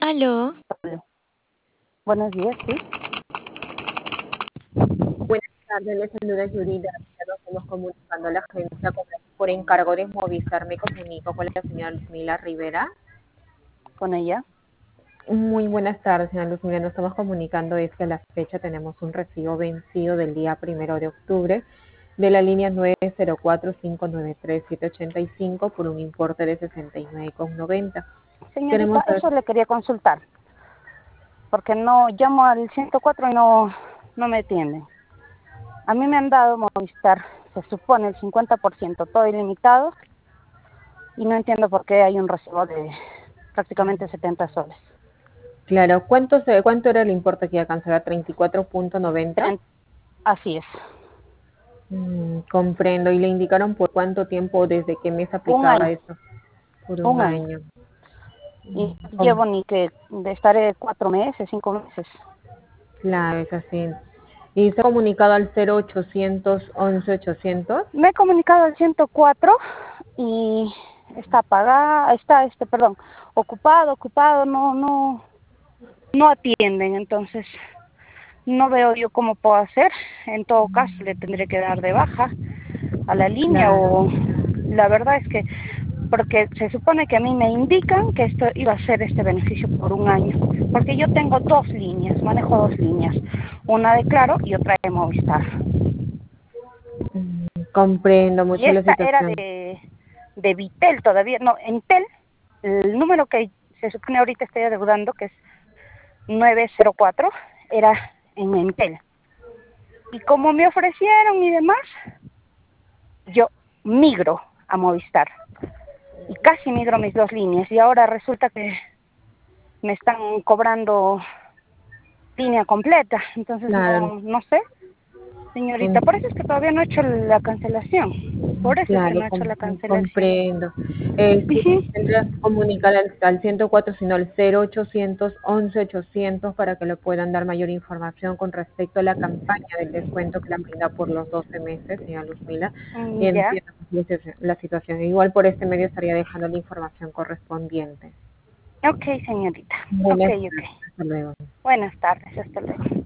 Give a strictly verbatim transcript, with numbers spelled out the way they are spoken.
Aló. Buenos días, sí. Buenas tardes, les saluda Yurida. Nos estamos comunicando a la agencia con- por encargo de Movistar. Me comunico con la señora Luzmila Rivera. Con ella. Muy buenas tardes, señora Luzmila. Nos estamos comunicando es que a la fecha tenemos un recibo vencido del día primero de octubre de la línea nueve cero cuatro cinco nueve tres siete ocho cinco por un importe de sesenta y nueve con noventa. Señorita, Queremos saber- eso le quería consultar. Porque no llamo al ciento cuatro y no, no me atienden. A mí me han dado Movistar, se supone el cincuenta por ciento, todo ilimitado. Y no entiendo por qué hay un recibo de prácticamente setenta soles. Claro, ¿cuánto, se, ¿cuánto era el importe que iba a cancelar? ¿treinta y cuatro punto noventa? Tren- Así es. Mm, comprendo. ¿Y le indicaron por cuánto tiempo, desde qué mes Un aplicaba año, eso? Por un un año. año. Y Com- llevo ni que estaré cuatro meses, cinco meses. Claro, es así. ¿Y se ha comunicado al cero ochocientos once ochocientos? Me he comunicado al ciento cuatro y está apagada, está, este, perdón, ocupado, ocupado, no, no, no atienden, entonces no veo yo cómo puedo hacer. En todo caso, le tendré que dar de baja a la línea Claro, o la verdad es que, porque se supone que a mí me indican que esto iba a ser este beneficio por un año, porque yo tengo dos líneas, manejo dos líneas, una de Claro y otra de Movistar. mm, comprendo Y mucho la esta era situación. de, de Vitel todavía, no, Entel, el número que se supone ahorita estoy adeudando, que es nueve cero cuatro, era en Entel. Y como me ofrecieron y demás, yo migro a Movistar. Y casi migro mis dos líneas. Y ahora resulta que me están cobrando línea completa. Entonces Claro, no, no sé, señorita. en- Por eso es que todavía no he hecho la cancelación. Por eso es que claro, no he hecho com- la cancelación. comprendo. Eh, sí, Ujú. tendrás que comunicar al, al ciento cuatro, sino al cero ochocientos once ochocientos para que le puedan dar mayor información con respecto a la campaña del descuento que le han brindado por los doce meses, señora Luzmila. Y Mm, ya. entiendo la situ- la situación. Igual por este medio estaría dejando la información correspondiente. Ok, señorita. Ok, Buenas ok. tardes, hasta luego. Buenas tardes. Hasta luego.